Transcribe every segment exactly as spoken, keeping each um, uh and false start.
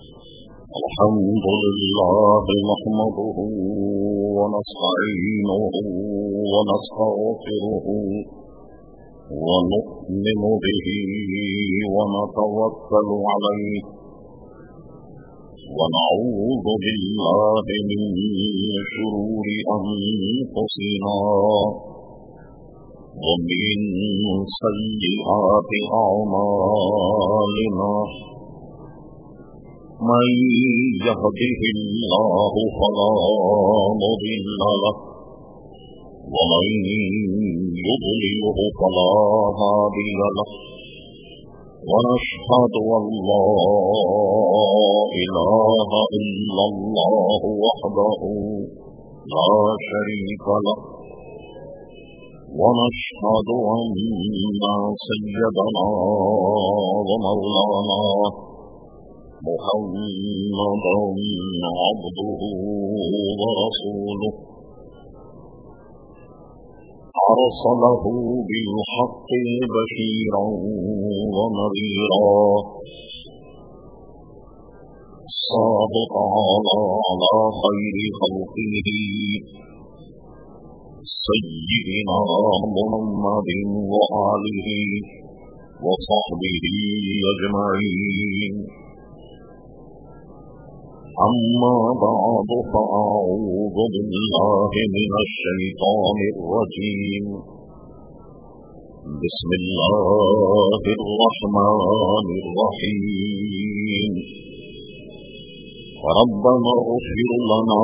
الحمد لله نحمده ونستعينه ونستغفره ونؤمن به ونتوكل عليه ونعوذ بالله من شرور أنفسنا ومن سيئات أعمالنا من يهده الله فلا مضل له ومن يضلله فلا هادي له ونشهد أن لا إله إلا الله وحده لا شريك له ونشهد أن سيدنا ومولانا محمدا عبده ورسوله أرسله بالحق بشيرا ونذيرا صادق على خير خلقه سيدنا محمد وآله وصحبه أجمعين. أما بعد فأعوذ بالله من الشيطان الرجيم. بسم الله الرحمن الرحيم. ربنا اغفر لنا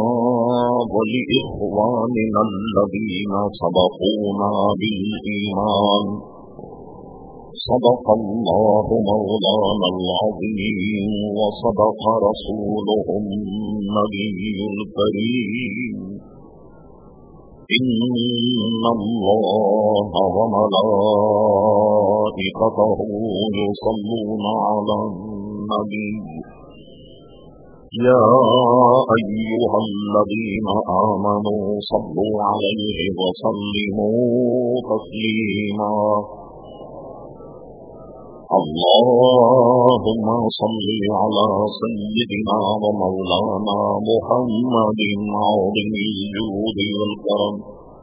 ولإخواننا الذين سبقونا بالإيمان. صدق الله مولانا العظيم وصدق رسوله النبي الكريم. إن الله وملائكته يصلون على النبي يا أيها الذين آمنوا صلوا عليه وسلموا تسليما. اللهم صل على سيدنا ومولانا محمد عظيم الجود والكرم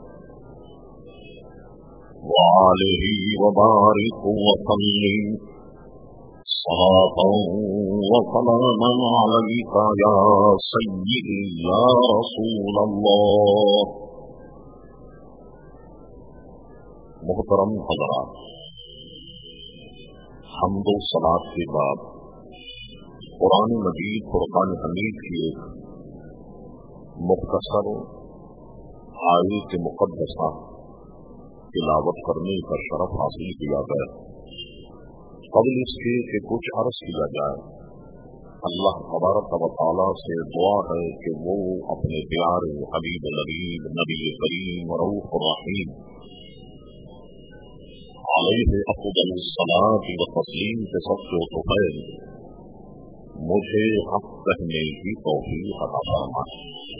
وعليه وبارك وسلم صلاة وسلاما عليك يا سيدي يا رسول الله. محترم حضرات، حمد و صلاۃ کے بعد قرآن مجید فرقان حمید کی ایک مختصر آیت مقدسہ تلاوت کرنے کا شرف حاصل کیا گیا. قبل اس کے کہ کچھ عرض کیا جائے، اللہ تبارک و تعالیٰ سے دعا ہے کہ وہ اپنے پیارے حبیب لبیب نبی کریم رؤوف الرحیم علیہ افضل الصلاۃ و تسلیم کے سب سے طفیل مجھے حق کہنے کی توفیق عطا فرمائے.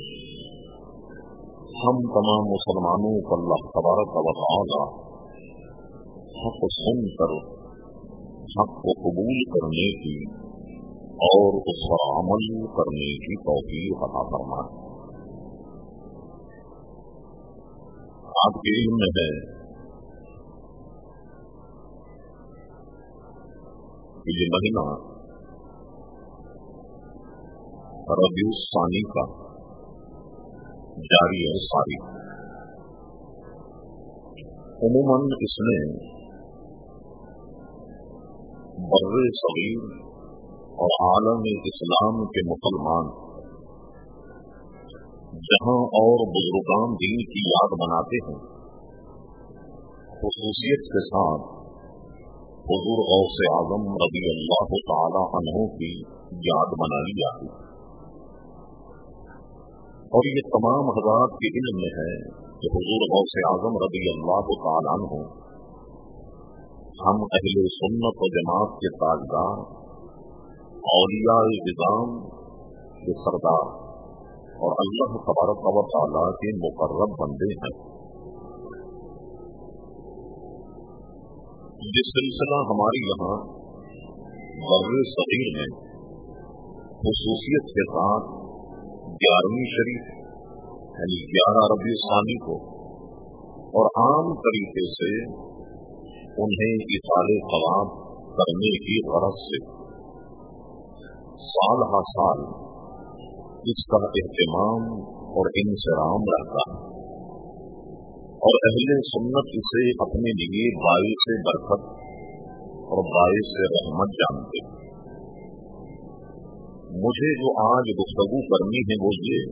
ہم تمام مسلمانوں کو اللہ تبارک و تعالی حق سن کر حق کو قبول کرنے کی اور اس پر عمل کرنے کی توفیق عطا فرمائے. آپ کے علم میں ہے کہ یہ مہینہ ربیع الثانی کا جاری ہے ساری. عموماً اس میں بر صغیر اور عالم اسلام کے مسلمان جہاں اور بزرگان دین کی یاد مناتے ہیں، خصوصیت کے ساتھ حضور غوث اعظم رضی اللہ تعالی عنہ کی یاد منائی جاتی. اور یہ تمام حضرات کے علم میں ہے کہ حضور غوث اعظم رضی اللہ تعالی عنہ ہم اہل سنت و جماعت کے تاجدار، اولیاء نظام کے سردار اور اللہ تبارک و تعالی کے مقرب بندے ہیں. یہ سلسلہ ہمارے یہاں بر صغیر میں خصوصیت کے ساتھ گیارہویں شریف یعنی گیارہ ربیع ثانی کو اور عام طریقے سے انہیں اثال ثواب کرنے کی غرض سے سال ہر سال اس کا اہتمام اور انصرام رہتا ہے، اور اہل سنت اسے اپنے لیے باعث برکت اور باعث رحمت جانتے ہیں۔ مجھے جو آج گفتگو کرنی ہے وہ یہ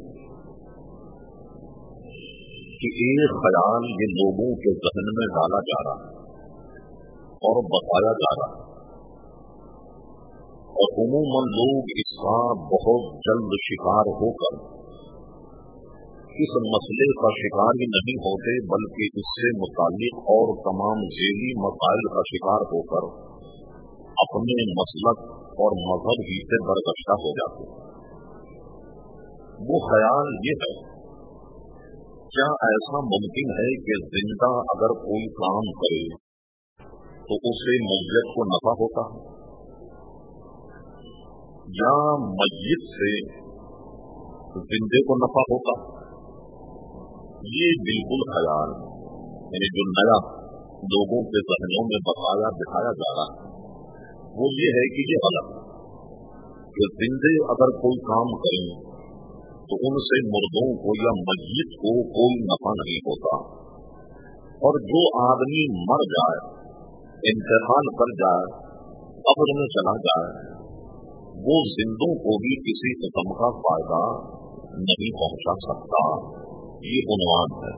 کہ ایک خیال یہ لوگوں کے ذہن میں ڈالا جا رہا ہے اور بتایا جا رہا ہے، اور عموماً لوگ اس کا بہت جلد شکار ہو کر اس مسئلے کا شکار ہی نہیں ہوتے بلکہ اس سے متعلق اور تمام ذیلی مسائل کا شکار ہو کر اپنے مسلک اور مذہب ہی سے برگشتہ ہو جاتے ہیں۔ وہ خیال یہ ہے، کیا ایسا ممکن ہے کہ زندہ اگر کوئی کام کرے تو اسے میت کو نفع ہوتا ہے، یا میت سے زندے کو نفع ہوتا ہے؟ یہ بالکل خیال یعنی جو نیا لوگوں کے ذہنوں میں بتایا دکھایا جا رہا ہے وہ یہ ہے کہ یہ غلط کہ زندے اگر کوئی کام کریں تو ان سے مردوں کو یا میت کو کوئی نفع نہیں ہوتا، اور جو آدمی مر جائے، انتقال کر جائے، قبر میں چلا جائے، وہ زندوں کو بھی کسی قسم کا فائدہ نہیں پہنچا سکتا۔ یہ عنوان ہے۔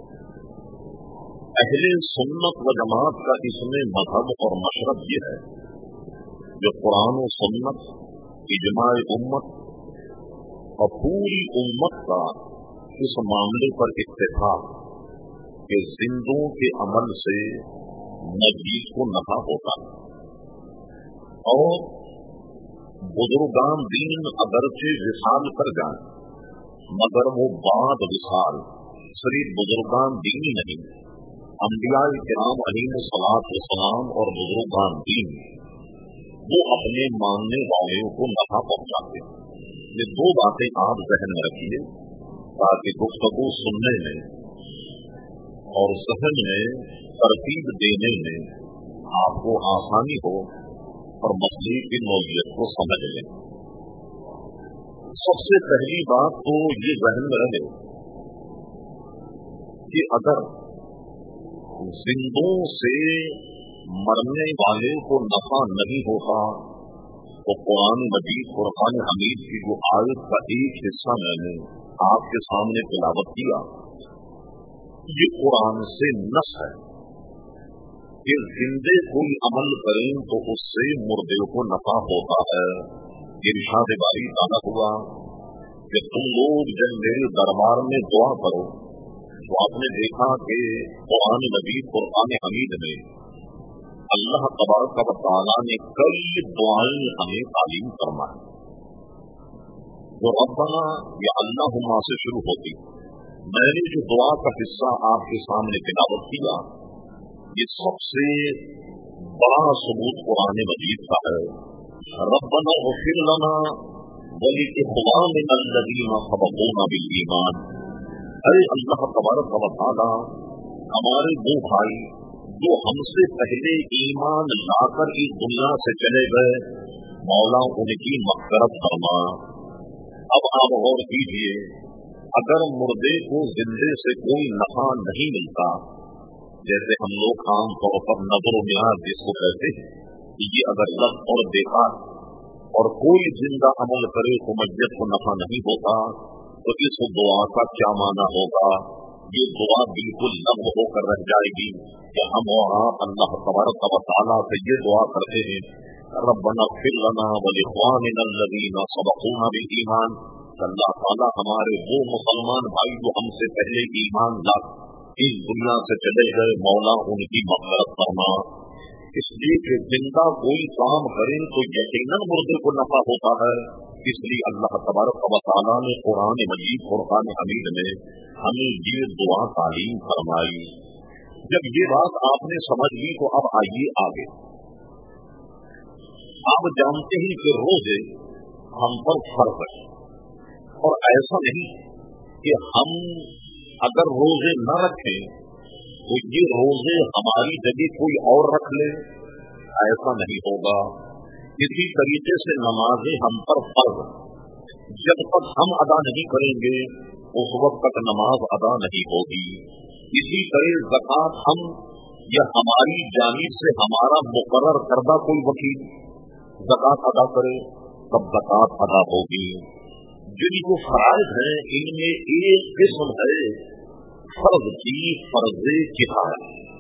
اہل سنت و جماعت کا اس میں مذہب اور مشرب یہ ہے جو قرآن و سنت، اجماع امت اور پوری امت کا اس معاملے پر اتفاق کہ زندوں کے عمل سے میت کو نفع ہوتا ہے، اور بزرگان دین اگرچہ وصال کر جائیں مگر وہ بعد وصال صرف بزرگان دین ہی نہیں، انبیاء کرام علیہ الصلوۃ والسلام اور بزرگان دین وہ اپنے ماننے والوں کو نفع پہنچاتے ہیں۔ یہ دو باتیں آپ ذہن میں رکھیے تاکہ گفتگو سننے میں اور ذہن میں ترتیب دینے میں آپ کو آسانی ہو اور مسئلے کی نوعیت کو سمجھ لیں۔ سب سے پہلی بات تو یہ ذہن میں رہے کہ اگر زندوں سے مرنے والے کو نفع نہیں ہوتا تو قرآن مجید قرآن حمید کی جو آیت کا ایک حصہ میں نے آپ کے سامنے تلاوت کیا، یہ قرآن سے نص ہے کہ زندے کوئی عمل کریں تو اس سے مردے کو نفع ہوتا ہے۔ ارشاد باری تعالیٰ ہوا کہ تم لوگ جب میرے دربار میں دعا کرو تو آپ نے دیکھا کہ قرآن مجید قرآن حمید میں اللہ تبارک و تعالیٰ نے کئی دعائیں ہمیں تعلیم فرمائی جو ربنا یا اللہم سے شروع ہوتی۔ میں نے جو دعا کا حصہ آپ کے سامنے تلاوت کیا، یہ سب سے بڑا ثبوت قرآن مجید کا ہے۔ ربنا اغفر لنا ولإخواننا الذین سبقونا بالایمان، اے اللہ تبارک و تعالی ہمارے وہ بھائی جو ہم سے پہلے ایمان لا کر اس دنیا سے چلے گئے، مولا ان کی مغفرت فرما۔ اب آپ غور کیجیے، اگر مردے کو زندے سے کوئی نفع نہیں ملتا، جیسے ہم لوگ عام طور پر نظر و نیاز جس کو کہتے ہیں، یہ اگر لفظ اور بیکار اور کوئی زندہ عمل کرے تو میت کو نفع نہیں ہوتا، تو اس دعا کا کیا معنی ہوگا؟ یہ دعا بالکل لغو ہو کر رہ جائے گی کہ ہم اور آپ اللہ تبارک و تعالیٰ سے یہ دعا کرتے ہیں ربنا اغفر لنا ولاخواننا الذین سبقونا بالایمان، اللہ تعالیٰ ہمارے وہ مسلمان بھائی جو ہم سے پہلے ایمان لا اس دنیا سے چلے گئے، مولا ان کی مغفرت فرما۔ اس لیے کہ زندہ کوئی کام کرے تو یقیناً مردے کو نفع ہوتا ہے، اس لیے اللہ تبارک و تعالیٰ نے قرآن مجید قرآن حمید میں ہمیں یہ دعا تعلیم فرمائی۔ جب یہ بات آپ نے سمجھ لی تو اب آئیے آگے۔ آپ جانتے ہیں کہ روزے ہم پر فرض ہے، اور ایسا نہیں کہ ہم اگر روزے نہ رکھیں تو یہ روزے ہماری جگہ کوئی اور رکھ لے، ایسا نہیں ہوگا۔ اسی طریقے سے نمازیں ہم پر فرض، جب تک ہم ادا نہیں کریں گے اس وقت تک نماز ادا نہیں ہوگی۔ اسی طرح زکوٰۃ ہم یا ہماری جانب سے ہمارا مقرر کردہ کوئی وکیل زکوٰۃ ادا کرے تب زکوٰۃ ادا ہوگی۔ جن جو فرائض ہیں ان میں ایک قسم ہے فرض کی فرض کفایہ۔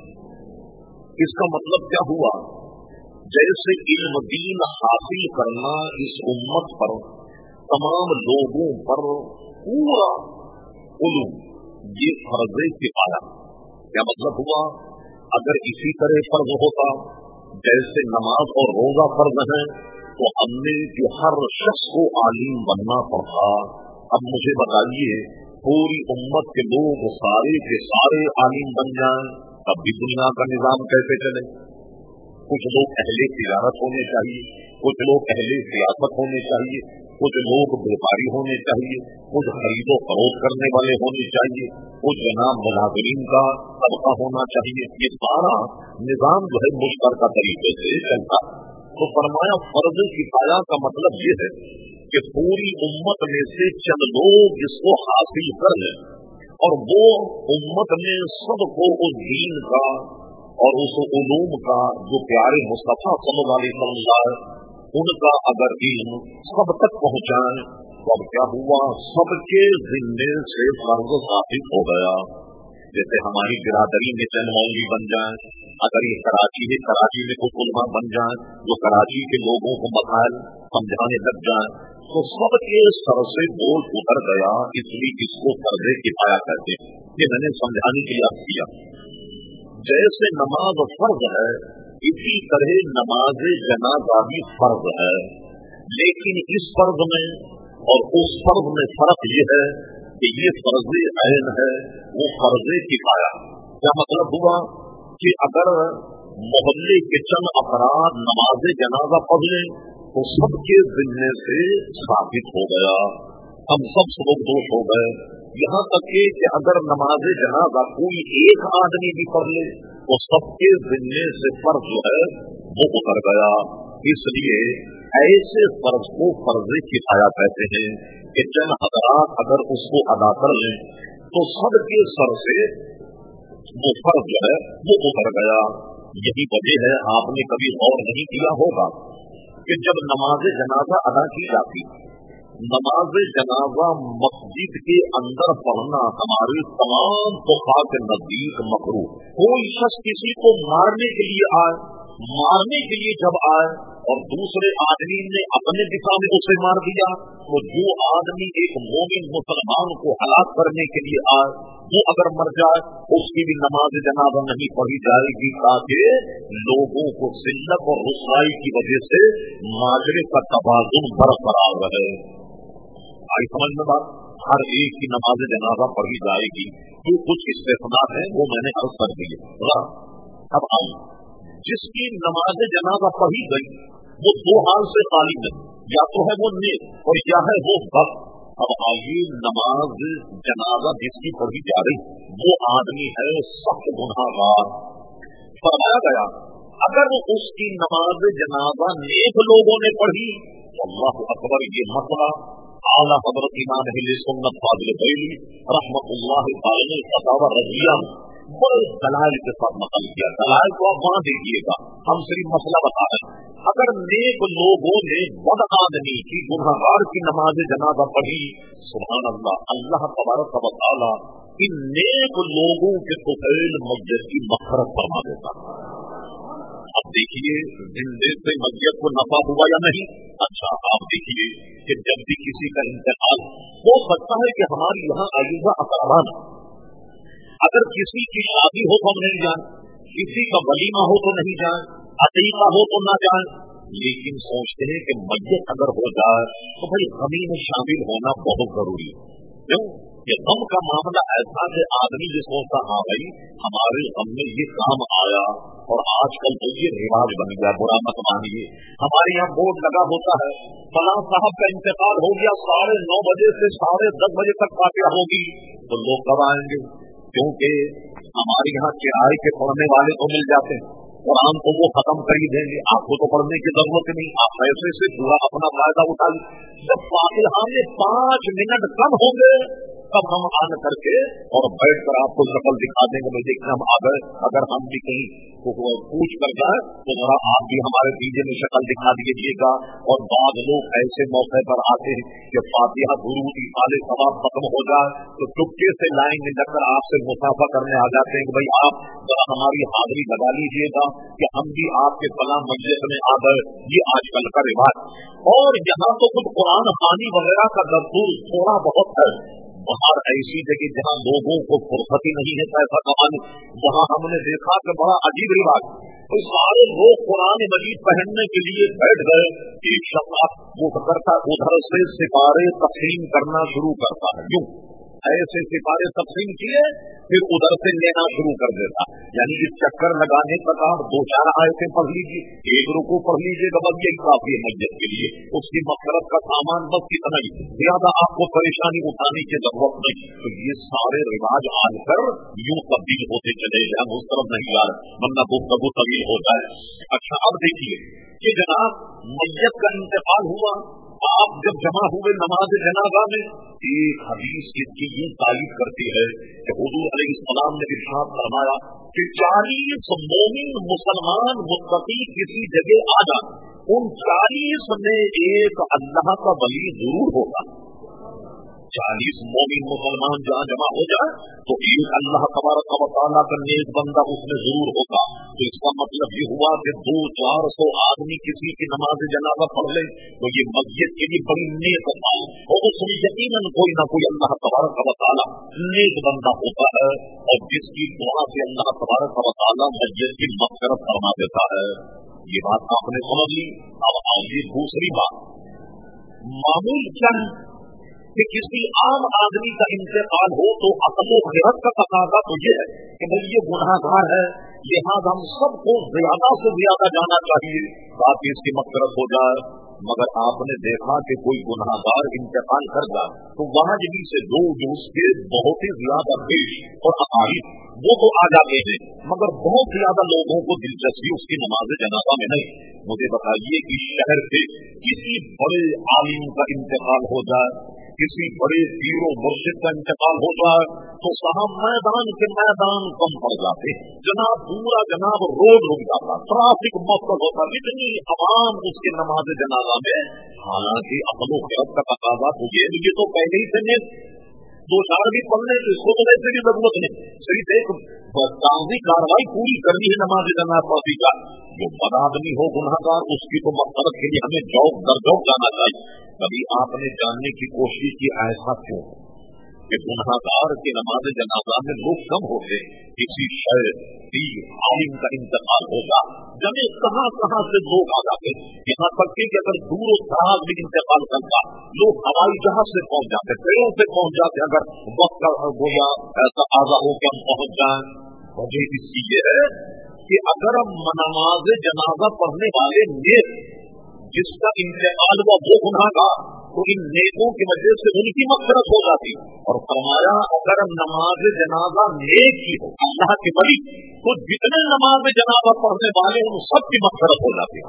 اس کا مطلب کیا ہوا؟ جیسے علم دین حاصل کرنا اس امت پر تمام لوگوں پر پورا علوم یہ فرض کفایہ۔ کیا مطلب ہوا؟ اگر اسی طرح فرض ہوتا جیسے نماز اور روزہ فرض ہیں تو ہم نے جو ہر شخص کو عالم بننا پڑتا۔ اب مجھے بتائیے پوری امت کے لوگ سارے کے سارے عالم بن جائیں تب بھی دنیا کا نظام کیسے چلے؟ کچھ لوگ اہل تجارت ہونے چاہیے، کچھ لوگ اہل سیاست ہونے چاہیے، کچھ لوگ بیپاری ہونے چاہیے، کچھ خرید و فروخت کرنے والے ہونے چاہیے، کچھ جناب ملازمین کا طبقہ ہونا چاہیے۔ یہ سارا نظام جو ہے مشترکہ طریقے سے چلتا ہے۔ تو فرمایا فرض کفایہ کا مطلب یہ ہے کہ پوری امت میں سے چند لوگ اس کو حاصل کر لیں اور وہ امت میں سب کو اس دین کا اور اس علوم کا جو پیارے مصطفیٰ صلی اللہ علیہ وسلم ان کا اگر علم سب تک پہنچائیں تو اب کیا ہوا؟ سب کے ذمے سے فرض ثابت ہو گیا۔ جیسے ہماری برادری میں چند مولوی بن جائیں، اگر یہ کراچی ہے کراچی میں کچھ علماء بن جائیں جو کراچی کے لوگوں کو مسائل سمجھانے لگ جائیں تو سب کے سر سے بوجھ اتر گیا، اس لیے اس کو فرض کفایہ کہتے ہیں۔ یہ میں نے سمجھانے کے لیے عرض کیا۔ جیسے نماز فرض ہے اسی طرح نماز جنازہ بھی فرض ہے، لیکن اس فرض میں اور اس فرض میں فرق یہ ہے کہ یہ فرض عین ہے، وہ فرض کفایہ۔ کیا مطلب ہوا کہ اگر محلے کے چند افراد نماز جنازہ پڑھ لیں تو سب کے ذمے سے ثابت ہو گیا، ہم سب سبق دوش ہو گئے۔ یہاں تک کہ اگر نماز جنازہ کوئی ایک آدمی بھی پڑھ لے تو سب کے ذمے سے فرض جو ہے وہ اتر گیا۔ اس لیے ایسے فرض کو فرض کفایہ کہتے ہیں کہ چند حضرات اگر اس کو ادا کر لیں تو سب کے سر سے وہ فرض جو ہے وہ اتر گیا۔ یہی وجہ ہے آپ نے کبھی غور نہیں کیا ہوگا کہ جب نماز جنازہ ادا کی جاتی نماز جنازہ مسجد کے اندر پڑھنا ہمارے تمام فقہاء کے نزدیک مکروہ۔ کوئی شخص کسی کو مارنے کے لیے آئے، مارنے کے لیے جب آئے اور دوسرے آدمی نے اپنے دفاع میں اسے مار دیا تو جو آدمی ایک مومن مسلمان کو ہلاک کرنے کے لیے آئے وہ اگر مر جائے اس کی بھی نماز جنازہ نہیں پڑھی جائے گی تاکہ لوگوں کو ذلت اور رسوائی کی وجہ سے معاشرے کا توازن برقرار رہے۔ آئی سمجھ میں بات؟ ہر ایک کی نماز جنازہ پڑھی جائے گی، جو کچھ استثناء ہیں وہ میں نے عرض کر دیے۔ اب آؤ، جس کی نماز جنازہ پڑھی گئی وہ دو حال سے خالی ہے، یا تو ہے وہ نیک اور یا ہے وہ بد۔ اب آئیے نماز جنازہ جس کی پڑھی جا رہی وہ آدمی ہے سخت گنہگار۔ فرمایا گیا اگر اس کی نماز جنازہ نیک لوگوں نے پڑھی تو اللہ اکبر، یہ مسئلہ اعلیٰ حضرت امام اہل سنت فاضل بریلوی رحمۃ اللہ تعالی نے فتاوی رضیہ بڑے دلائل کے ساتھ نقل کیا۔ دلائل کو آپ وہاں دیکھیے گا، ہم صرف مسئلہ بتا رہے ہیں۔ اگر نیک لوگوں نے بد آدمی کی گنہگار کی نماز جنازہ پڑھی، سبحان اللہ، اللہ تبارک و تعالی ان نیک لوگوں کے طفیل میت کی مغفرت فرما دیتا۔ اب دیکھیے زندے سے میت کو نفع ہوا یا نہیں؟ اچھا آپ دیکھیے کہ جب بھی کسی کا انتقال ہو سکتا ہے کہ ہمارے یہاں عجیزہ اقربان، اگر کسی کی شادی ہو تو ہم نہیں جائیں، کسی کا ولیمہ ہو تو نہیں جائیں، عقیقہ ہو تو نہ جائیں، لیکن سوچتے ہیں کہ میت اگر ہو جائے تو بھائی غمی میں شامل ہونا بہت ضروری ہے۔ کیوں؟ کہ غم کا معاملہ ایسا کہ آدمی جو سوچتا ہاں بھائی ہمارے غم میں یہ کام آیا، اور آج کل تو یہ رواج بن گیا، برا مت مانیے، ہمارے یہاں بورڈ لگا ہوتا ہے فلاں صاحب کا انتقال ہو گیا، ساڑھے نو بجے سے ساڑھے دس بجے تک فاتحہ ہوگی، تو لوگ کب آئیں گے؟ کیونکہ ہمارے یہاں کرائے کے پڑھنے والے تو مل جاتے ہیں، قرآن کو وہ ختم کر ہی دیں گے، آپ کو تو پڑھنے کی ضرورت نہیں، آپ پیسے سے پورا اپنا فائدہ اٹھا لیں۔ جب فاتحہ میں پانچ منٹ کم ہوں گے تب ہم آن کر کے اور بیٹھ کر آپ کو شکل دکھا دیں گے، میں دیکھنا ہم آ گئے، اگر ہم بھی کہیں پوچھ کر جائیں تو ذرا آپ بھی ہمارے دیجیے میں شکل دکھا دیجیے گا۔ اور بعض لوگ ایسے موقع پر آتے ہیں کہ فاتحہ درود اصال ثواب ختم ہو جائے تو چپکے سے لائن میں لگ کر آپ سے مسافہ کرنے آ جاتے ہیں کہ بھائی آپ ذرا ہماری حاضری لگا لیجیے گا کہ ہم بھی آپ کے فلاں مجلس میں آ گئے۔ یہ آج کل کا رواج، اور یہاں تو کچھ قرآن خوانی وغیرہ کا دستور تھوڑا بہت ہے، باہر ایسی جگہ جہاں لوگوں کو فرصت ہی نہیں ہے پیسہ کمانے، وہاں ہم نے دیکھا کہ بڑا عجیب رواج، تو سارے لوگ قرآن مجید پہننے کے لیے بیٹھ گئے، ایک شخص وہ کرتا ادھر سے سپارے تقسیم کرنا شروع کرتا ہے، یوں ایسے سپارے تقسیم کیے پھر ادھر سے لینا شروع کر دیتا، یعنی اس چکر لگانے کا کام دو چار آیتیں پڑھ لیجیے، ایک رکوع پڑھ لیجیے گا، بس یہی کافی ہے مسجد کے لیے، اس کی مغفرت کا سامان بس کتنا ہی، زیادہ آپ کو پریشانی اٹھانے کی ضرورت نہیں۔ تو یہ سارے رواج آن کر یوں تبدیل ہوتے چلے گئے، ہم اس طرف نہیں آ رہے ورنہ گفتگو طویل ہو جائے۔ اچھا اب دیکھیے کہ جناب میت کا انتقال ہوا، آپ جب جمع ہوئے نماز جنازہ میں، ایک حدیث اس کی یہ تعریف کرتی ہے کہ حضور علیہ السلام نے ارشاد فرمایا کہ چالیس مومن مسلمان متقی کسی جگہ آ جائیں، ان چالیس میں ایک اللہ کا ولی ضرور ہوگا۔ چالیس مومن مسلمان جہاں جمع ہو جائے تو ایک اللہ تبارک و تعالیٰ کا نیک بندہ اس میں ضرور ہوگا۔ تو اس کا مطلب یہ ہوا کہ دو چار سو آدمی کسی کی نماز جنازہ پڑھ لیں تو یہ مسجد کے لیے بڑی نیک بات ہے، اور اس میں یقیناً کوئی نہ کوئی اللہ تبارک و تعالیٰ نیک بندہ ہوتا ہے، اور جس کی دعا سے اللہ تبارک و تعالیٰ مسجد کی مغفرت فرما دیتا ہے۔ یہ بات آپ نے سمجھ لی۔ اب آئیے دوسری بات، معمول کیا ہے کہ کسی عام آدمی کا انتقال ہو تو عقل و خرد کا تقاضا تو یہ ہے کہ بھائی یہ گناہگار ہے، لہٰذا ہم سب کو زیادہ سے زیادہ جانا چاہیے تاکہ اس کی مغفرت ہو جائے۔ مگر آپ نے دیکھا کہ کوئی گناہگار انتقال کر جائے تو وہاں جبھی سے لوگ اس کے بہت ہی زیادہ پیش اور اقارب وہ تو آ جاتے ہیں، مگر بہت زیادہ لوگوں کو دلچسپی اس کی نماز جنازہ میں نہیں۔ مجھے بتائیے کہ شہر سے کسی بڑے عالم کا انتقال ہو جائے، کسی بڑے پیر و مرشد کا انتقال ہو جائے تو صاحب میدان کے میدان کم پڑ جاتے، جناب پورا جناب روڈ رک جاتا، ٹرافک مفت ہوتا، اتنی عوام اس کے نماز جنازہ میں۔ حالانکہ عقل و خرد کا تقاضا تو یہ مجھے تو پہلے ہی سے دو چار بھی پڑھنے تو اس کو تو ویسے بھی ضرورت نہیں، صرف ایک کاغذی کاروائی پوری کرنی ہے نماز جنازہ پڑھی کا۔ جو بد آدمی ہو گناہگار اس کی تو مغفرت کے لیے ہمیں جوک در جوک جانا چاہیے۔ کبھی آپ نے جاننے کی کوشش کی ایسا کیوں کہ گناہگار کی نماز جنازہ میں لوگ کم ہوتے، کسی شہر عالم کا انتقال ہوگا جبھی کہاں کہاں سے لوگ آ جاتے، یہاں تک کہ اگر دور و دراز بھی انتقال کرتا لوگ ہوائی جہاز سے پہنچ جاتے، ٹرینوں سے پہنچ جاتے، اگر وقت گویا ایسا آزا ہو کہ ہم پہنچ جائیں۔ وجہ اس کی یہ ہے کہ اگر ہم نماز جنازہ پڑھنے والے نیک جس کا انتقال ہوا وہ گناہگار تو ان نیکوں کی وجہ سے ان کی مغفرت ہو جاتی، اور فرمایا اگر نماز جنازہ نیک کی ہو اللہ کے ولی تو جتنے نماز جنازہ پڑھنے والے ان سب کی مغفرت ہو جاتی۔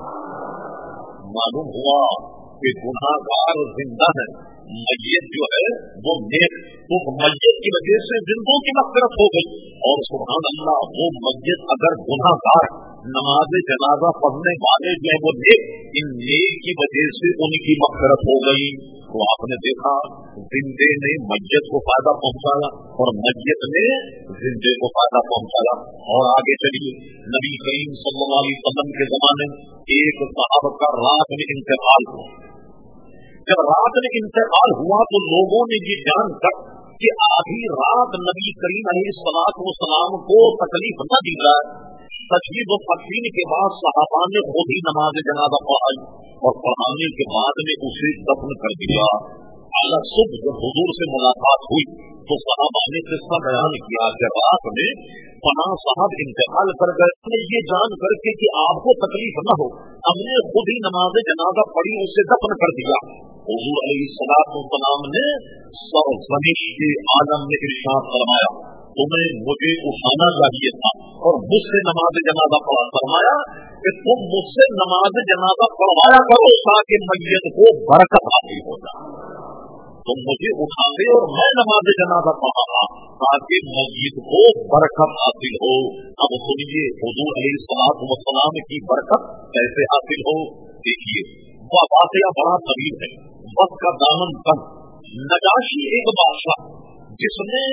معلوم ہوا کہ گناہگار زندہ ہے، میت جو ہے وہ نیک، تو میت کی وجہ سے زندوں کی مغفرت ہو گئی، اور سبحان اللہ وہ میت اگر گناہگار نماز جنازہ پڑھنے والے جو ہیں وہ نیک، ان نیک کی وجہ سے ان کی مغفرت ہو گئی۔ تو آپ نے دیکھا زندے نے میت کو فائدہ پہنچایا اور میت نے زندے کو فائدہ پہنچایا۔ اور آگے چلیے، نبی کریم صلی اللہ علیہ وسلم کے زمانے میں ایک صحابہ کا رات میں انتقال ہوا۔ جب رات میں انتقال ہوا تو لوگوں نے یہ جان کر کہ آدھی رات نبی کریم علیہ الصلوۃ والسلام کو تکلیف نہ دی جائے، تشریف و تقسیم کے بعد صحابہ نے خود ہی نماز جنازہ پڑھائی اور پڑھانے کے بعد میں اسے دفن کر دیا۔ आला सुबह जब हुजूर से मुलाकात हुई तो सहाबा ने किस्सा बयान किया कि रात में पनाह साहब इंतकाल कर गए। ये जान करके कि आपको तकलीफ न हो, हमने खुद ही नमाज जनाजा पढ़ी, उसे दफन कर दिया। हुजूर अलैहिस्सलातु वस्सलाम ने सरज़मीन के आलम में इरशाद फरमाया, तुम्हें मुझे उठाना चाहिए था और मुझसे नमाज जनाजा पढ़ा। फरमाया कि तुम मुझसे नमाज जनाजा पढ़वाया करो ताकि मैयत को बरकत हासिल हो जाए। तुम मुझे उठाते और मैं नमाज जनाजा पढ़ा ताकि मस्जिद को बरकत हासिल हो। अब सुनिए हुजूर अलैहिस्सलातु वस्सलाम की बरकत कैसे हासिल हो। देखिए वह वाक़या बड़ा तवील है, वक्त का दामन कम। नजाशी एक बादशाह जिसने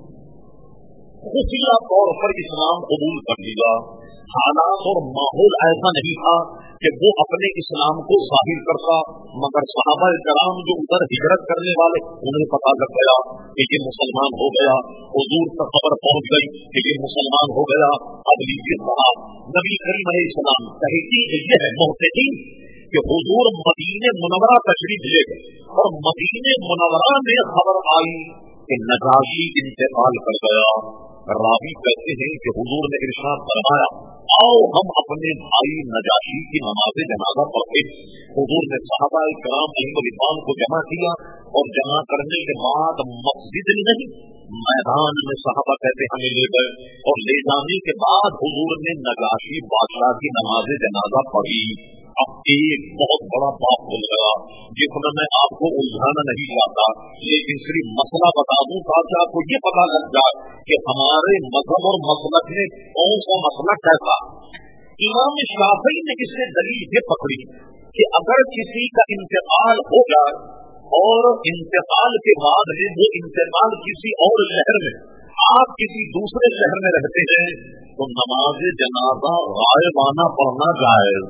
खुफिया तौर पर इस्लाम कबूल कर लिया, हालात और माहौल ऐसा नहीं था कि वो अपने इस्लाम को जाहिर करता, मगर सहाबा कराम जो उधर हिजरत करने वाले उन्हें पता लग गया कि ये मुसलमान हो गया। हुजूर तक खबर पहुंच गई कि ये मुसलमान हो गया। अब लीजिए साहब, नबी करीम अलैहिस्सलाम तहकीक ये है मुहतदीन कि हुजूर मदीने मुनव्वरा तशरीफ ले गए और मदीने मुनव्वरा में खबर आई कि नजाशी इंतकाल कर गया। रावी कहते हैं कि हुजूर ने इरशाद फरमाया, आओ हम अपने भाई नजाशी की नमाज जनाजा पढ़े। हुजूर ने सहाबा किराम रिज़वान को जमा किया और जमा करने के बाद मस्जिद नहीं मैदान में सहाबा कहते हमें ले गए और ले जाने के बाद हुजूर ने नजाशी बादशाह की नमाज जनाजा पढ़ी। अब एक बहुत बड़ा बात खुल गया जिसमें मैं आपको उलझाना नहीं चाहता, लेकिन सिर्फ मसला बता दूं ताकि आपको ये पता लग जाए कि हमारे मजहब और मसलक में कौन सा मसला कैसा। इमाम शाफी ने इससे दलील ये पकड़ी कि अगर किसी का इंतकाल हो जाए और इंतकाल के बाद वो इंतकाल किसी और शहर में, आप किसी दूसरे शहर में रहते हैं, तो नमाज जनाजा गायबाना पढ़ना जायज।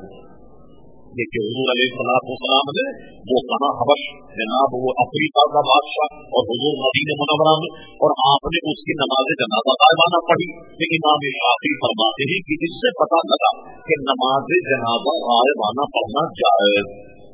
देखिए हुजूर अलैहिस्सलातु वस्सलाम ने वो कहा हबश जनाब वो अफ्रीका का बादशाह और हुजूर मदीने मुनव्वरा में, और आपने उसकी नमाज जनाजा गायबाना पढ़ी। लेकिन इमाम शाफी फरमाते हैं कि इससे पता लगा कि नमाज जनाजा गायबाना पढ़ना जायज।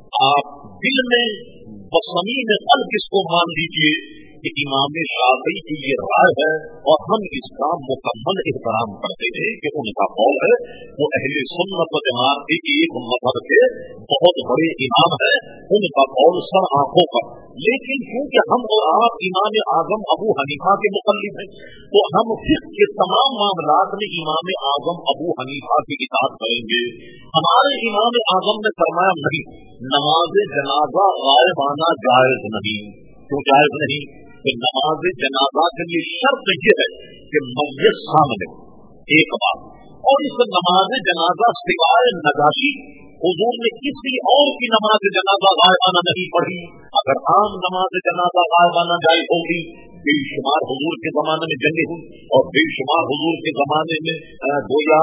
आप दिल में बसमी में कल्ब इसको मान लीजिए कि इमाम शाफी की ये राय है और हम इसका मुकम्मल एहतराम करते हैं कि उनका कौल है। वो अहले सुन्नत व जमात के एक मजहब के बहुत बड़े इमाम है, उनका कौल सर आंखों पर। लेकिन क्योंकि हम और आप इमाम आजम अबू हनीफा के मुकल्लिद हैं, तो हम फिक्र के तमाम मामलात में इमाम आजम अबू हनीफा की इताअत करेंगे। हमारे इमाम आजम ने फरमाया नहीं, नमाज जनाजा गायबाना जायज नहीं। क्यों जायज नहीं? कि नमाज जनाजा के लिए शर्त यह है कि मस्जिद सामने एक बार, और इस नमाज जनाजा सिवाय नजाशी हुजूर ने किसी और की नमाज जनाजा गायबाना नहीं पढ़ी। अगर आम नमाज जनाजा गायबाना जायज होगी, बेशुमार हुजूर के जमाने में जंगे हुई और बेशुमार हुजूर के जमाने में गोया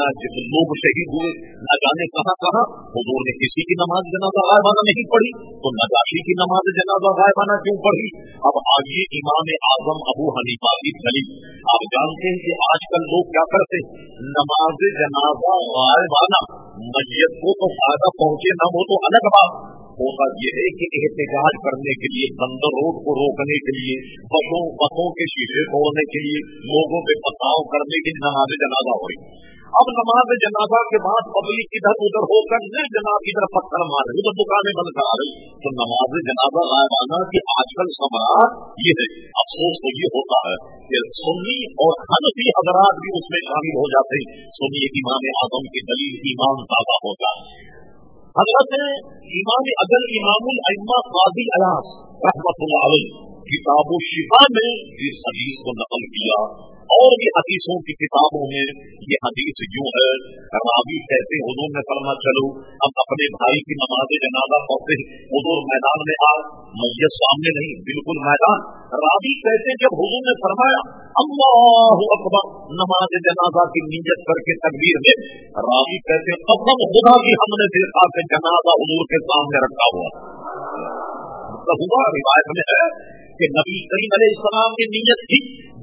लोग शहीद हुए, न जाने कहां कहां। हुजूर ने किसी की नमाज जनाजा गायबाना नहीं पढ़ी, तो नजाशी की नमाज जनाजा गायबाना क्यों पढ़ी? अब आइए इमाम आजम अबू हनीफा की दलील। आप जानते हैं कि आजकल लोग क्या करते हैं, नमाज जनाजा गायबाना मस्जिद को तो फायदा पहुंचे ना हो तो अलग बात, होता यह है कि एहतजाज करने के लिए, बंदर रोड को रोकने के लिए, बसों बसों के शीशे तोड़ने के लिए, लोगों पे पथराव करने के लिए नमाज जनाजा हो रही। अब नमाज जनाजा के बाद पब्लिक इधर उधर होकर न जनाब इधर पत्थर मार रही, उधर दुकानें बंद करा रही, तो नमाज जनाजा गायबाना की आजकल समाज ये है। अफसोस तो ये होता है कि सुन्नी और हनफी हजरात भी उसमें शामिल हो जाते हैं। सुनिए इमाम आजम की दलील ईमान ताज़ा होता है। हजरत इमाम अदल इमामुल अइम्मा काज़ी अयाज़ रहमतुल्लाह अलैह किताब शिफा में इस हदीस को नकल किया और भी हदीसों की किताबों में ये हदीस यूं है। रावी कहते हुजूर ने फरमा चलो अब अपने भाई की नमाज जनाजा पढ़ते हैं। हुजूर मैदान में आ, मस्जिद सामने नहीं बिल्कुल मैदान। रावी कहते जब हुजूर ने फरमाया अल्लाहु अकबर, नमाज जनाजा की नियत करके तकबीर में, रावी कहते कसम खुदा की हमने देखा कि जनाजा हुजूर के सामने रखा हुआ। मतलब हुआ रिवायत में है कि नबी करीम अलैहिस्सलाम की नियत थी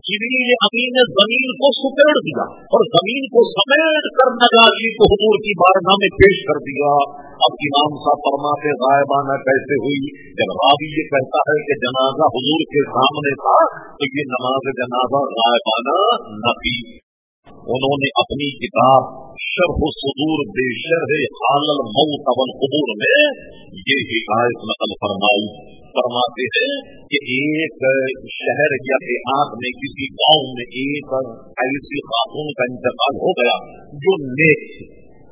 جبریل امین نے زمین کو سپیڑ دیا اور زمین کو سمیٹ کر نجاشی کو حضور کی بارگاہ میں پیش کر دیا. اب امام صاحب فرماتے غائبانہ کیسے ہوئی؟ جب راوی یہ کہتا ہے کہ جنازہ حضور کے سامنے تھا تو یہ نماز جنازہ غائبانہ نہ تھی. انہوں نے اپنی کتاب شرح الصدور بے شرح حال الموت والقبور میں یہ حکایت نقل فرمائی. فرماتے ہیں کہ ایک شہر یا دیہات میں کسی گاؤں میں ایک ایسی خاتون کا انتقال ہو گیا جو نیک تھی.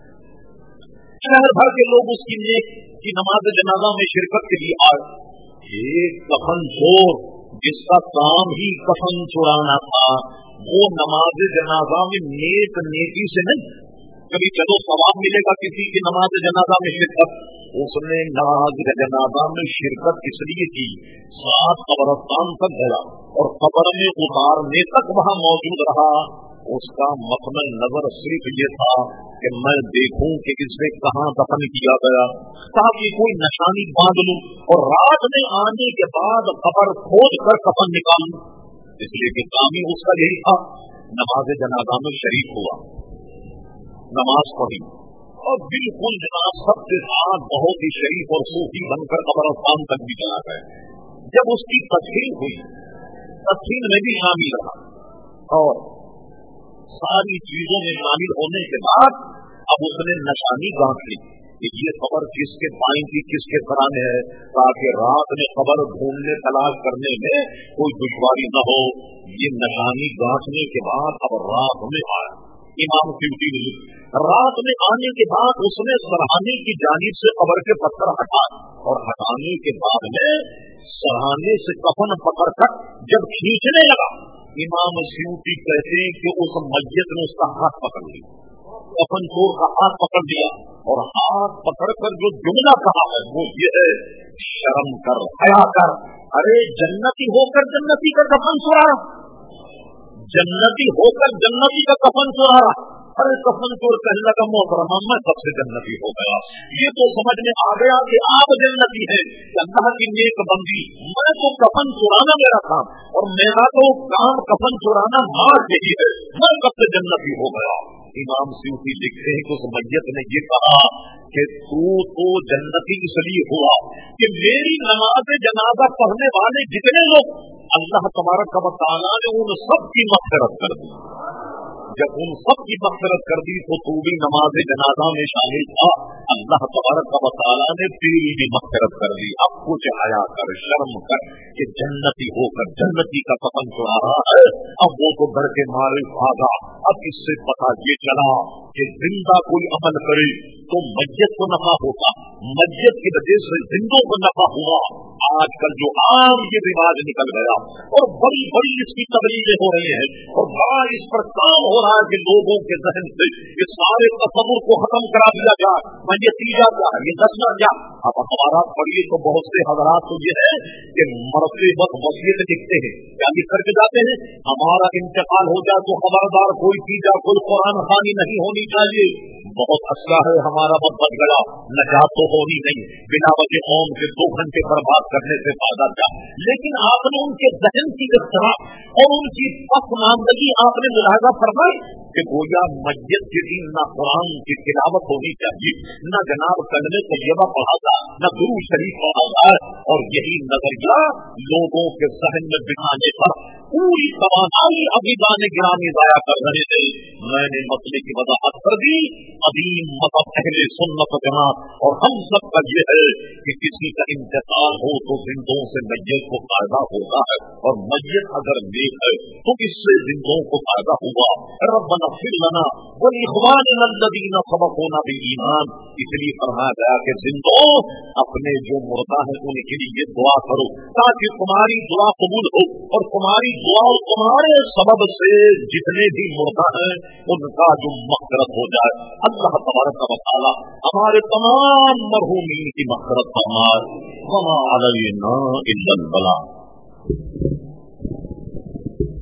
شہر بھر کے لوگ اس کی نیک کی نماز جنازہ میں شرکت کے لیے آئے. ایک کفن چور جس کا کام ہی کفن چرانا تھا وہ نماز جنازہ میں نیک نیکی سے نہیں کبھی چلو ثواب ملے گا کسی کی نماز جنازہ میں شرکت. اس نے نماز جنازہ میں شرکت اس لیے کی ساتھ قبرستان تک گیا اور قبر میں اتارنے تک وہاں موجود رہا. اس کا مقصد نظر صرف یہ تھا کہ میں دیکھوں کہ اسے کہاں دفن کیا گیا تاکہ کوئی نشانی باندھ لوں اور رات میں آنے کے بعد قبر کھود کر کفن نکالوں. اس لیے کہ کام ہی اس کا یہی تھا. نماز جنازہ میں شریک ہوا, نماز پڑھی اور بالکل جناب سب کے ساتھ بہت ہی شریف اور صوفی بن کر قبرستان تک بھی چلا گئے. جب اس کی تدفین ہوئی تدفین میں بھی شامل رہا اور ساری چیزوں میں شامل ہونے کے بعد اب اس نے نشانی گانٹ لی کہ یہ قبر کس کے بائیں کی کس کے طرح ہے تاکہ رات میں قبر ڈھونڈنے تلاش کرنے میں کوئی دشواری نہ ہو. یہ نشانی گانٹنے کے بعد اب رات میں آیا. امام سیوطی نے رات میں آنے کے بعد اس نے سرہانے کی جانب سے قبر کے پتھر ہٹا اور ہٹانے کے بعد میں سرہانے سے کفن پکڑ کر جب کھینچنے لگا امام سیوطی کہتے ہیں کہ اس میت نے اس کا ہاتھ پکڑ لیا, کفن چور کا ہاتھ پکڑ لیا اور ہاتھ پکڑ کر جو جملہ کہا ہے وہ یہ ہے شرم کر حیا کر. ارے جنتی ہو کر جنتی کا کفن چورا, جنتی ہو کر جنتی کا کفن چورا. ارے کفن چور کہنے لگا محترمہ میں سب سے جنتی ہو گیا. یہ تو سمجھ میں آ گیا کہ آپ جنتی ہیں, اللہ کی نیک بندی. میں تو کفن چورانا میرا کام اور میرا تو کام کفن چورانا مار یہی ہے, میں سب سے جنتی ہو گیا. امام سیوطی لکھتے ہیں کہ اس میت نے یہ کہا کہ تو تو جنتی اس لیے ہوا کہ میری نماز جنازہ پڑھنے والے جتنے لوگ اللہ تبارک و تعالیٰ نے ان سب کی مغفرت کر دی. جب ان سب کی مغفرت کر دی تو تو بھی نماز جنازہ میں شامل تھا, اللہ تبارک و تعالیٰ نے تیری بھی مغفرت کر دی. اب کچھ حیا کر شرم کر کہ جنتی ہو کر جنتی کا کفن چڑھا رہا ہے. اب وہ تو ڈر کے مارے بھاگا. اب اس سے پتا یہ چلا کہ زندہ کوئی عمل کرے تو میت کو نفع ہوتا, میت کی وجہ سے زندوں کو نفع ہوا. آج کل جو عام یہ رواج نکل گیا اور بڑی بڑی اس کی تبلیغیں ہو رہی ہیں اور بڑا اس پر کام ہو رہا ہے کہ لوگوں کے ذہن سے یہ سارے تصور کو ختم کرا دیا جائے. میں یہ تیجا کیا ہے, یہ دسنا کیا. اب اخبارات پڑھیے تو بہت سے حضرات تو یہ ہے کہ مرتے وقت وصیت لکھتے ہیں, کیا لکھ کر کے جاتے ہیں ہمارا انتقال ہو جائے تو خبردار کوئی تیجا کوئی قرآن خوانی نہیں ہونی چاہیے. بہت اچھا ہے, ہمارا وقت بچ گیا, نجات تو ہونی نہیں, بنا وجہ قوم کے دو گھنٹے برباد کرنے سے فائدہ کیا. لیکن آپ نے ان کے ذہن کی اختلاف اور ان کی پسماندگی آپ نے ملاحظہ فرمائی کہ گویا میت کے دن نہ قرآن کی تلاوت ہونی چاہیے, نہ جناب کلمہ طیبہ پڑھا جائے, نہ درود شریف پڑھا جائے. اور یہی نظریہ لوگوں کے ذہن میں بٹھانے پر پوری توانائی عقیدان گرامی ضائع کر رہے تھے. میں نے مسئلے کی وضاحت کر دی. عظیم مذہب اہل سنت جماعت اور ہم سب کا یہ ہے کہ کسی کا انتقال ہو تو زندوں سے میت کو فائدہ ہوتا ہے اور میت اگر نیک ہے تو اس سے زندوں کو فائدہ ہوا. ربنا اغفر لنا ولاخواننا الذین سبقونا بالایمان. اس لیے فرمایا گیا کہ زندوں اپنے جو مردہ ہیں ان کے لیے دعا کرو تاکہ تمہاری دعا قبول ہو اور تمہاری دعا اور تمہارے سبب سے جتنے بھی مردہ ہیں ان کا جو مغفرت ہو جائے. اللہ تبارک و تعالی ہمارے تمام مرحومین کی مغفرت فرمائے. وما علینا الا البلاغ.